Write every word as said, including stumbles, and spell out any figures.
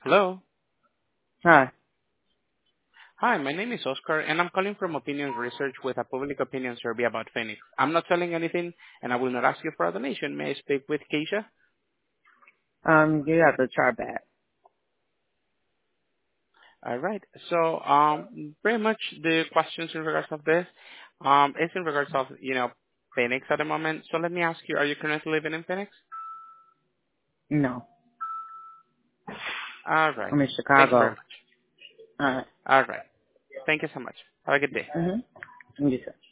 Hello. Hi. Hi, my name is Oscar, and I'm calling from Opinion Research with a public opinion survey about Phoenix. I'm not selling anything, and I will not ask you for a donation. May I speak with Keisha? Um, you have to try back. All right. So, um, pretty much the questions in regards of this, um, is in regards of, you know, Phoenix at the moment. So let me ask you, are you currently living in Phoenix? No. All right. I'm in Thank you very Chicago. much. Alright. All right. Thank you so much. Have a good day. Mm-hmm. You too.